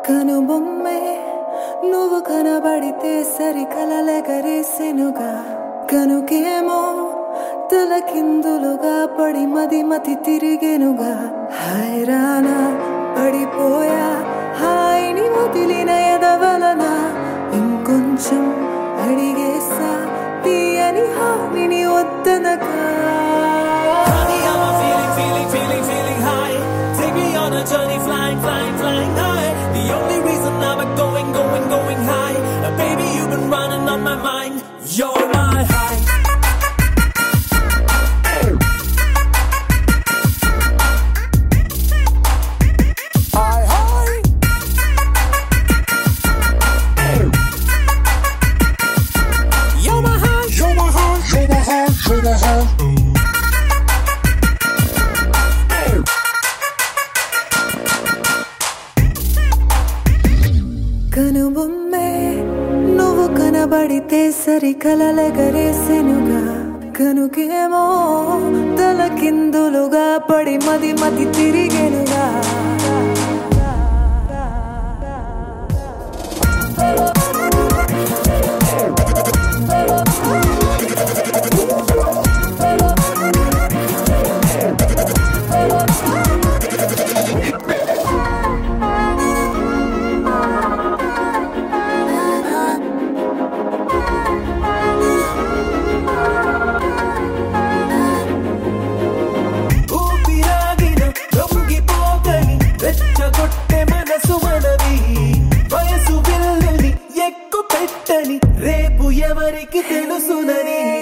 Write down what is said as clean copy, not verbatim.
కనుబొమ్మే నువ్వు కనబడితే సరి కలలెగరేసెనుగా కనుకేమో తలకిందులుగా పడి మతి తిరిగెనుగా హైరాణ పడిపోయా హాయిని వదిలిన ఎదవలన ఇంకొంచెం అడిగేసా తీయని హానిని వద్దనగా Journey flying high. The only reason I'm going high. Baby, you've been running on my mind. You're my high. You're my high. You're my high. You're my high. You're my high. కనుబొమ్మే నువ్వు కనబడితే సరి కలలెగరేసెనుగా కనుకేమో తలకిందులుగా పడి మతి తిరిగెనుగా రేపు ఎవరికి తెలుసునని